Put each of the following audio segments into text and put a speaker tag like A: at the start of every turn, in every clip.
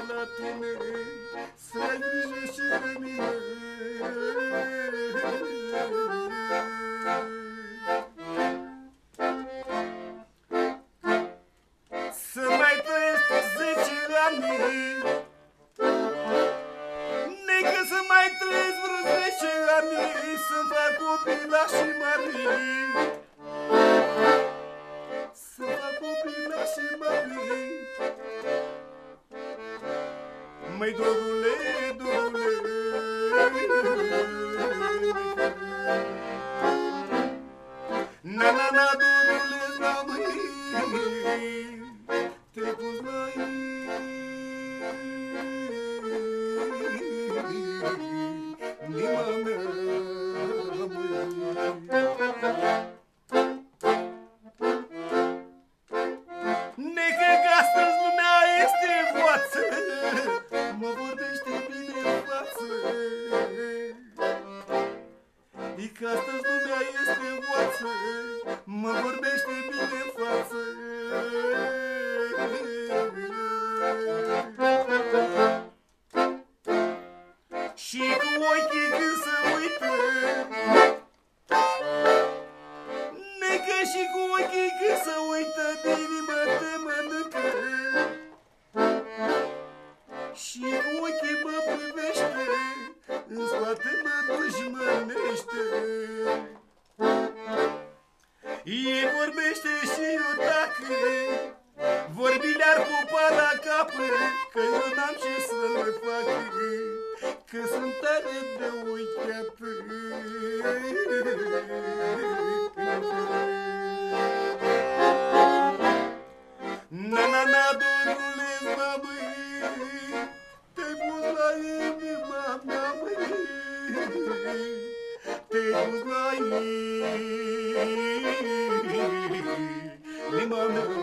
A: la tine, să ai grijă și de mine. Să mai trăiesc 10 ani, necă să mai trăiesc vreo 10 ani, să-mi fac copilași mari, să-mi fac copilași mari. Măi, dorule, dorule, na, na, na, dorule, na, măi, te-ai pus la inima mea, măi. Necă că astăzi lumea este voață, mă vorbește bine în față. E că astăzi lumea este voață, mă vorbește bine în față. Și cu ochii când se uită, necă și cu ochii când se uită, de inimă te mănâncă. Și cu ochii mă privește, în spate mă dușmănește. Ei vorbește și eu tacă, vorbi-le-ar pupa la capă, că eu n-am ce să le fac, că sunt tare de uitat. Na, na, na, dorule, mă, măi, te-ai pus la inima mea, măi, te-ai pus la inima mea, măi.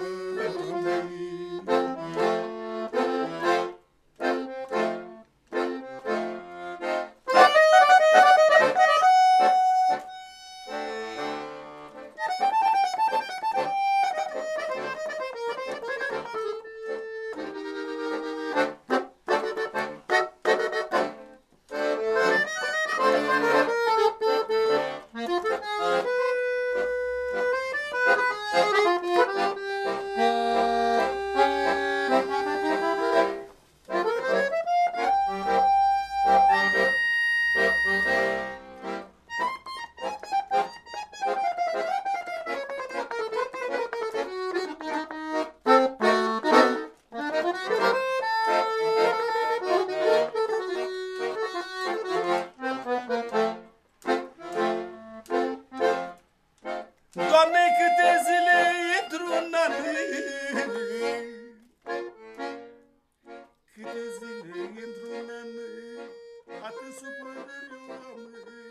A: Doamne, câte zile într-un an, câte zile într-un an, atât supărări eu am.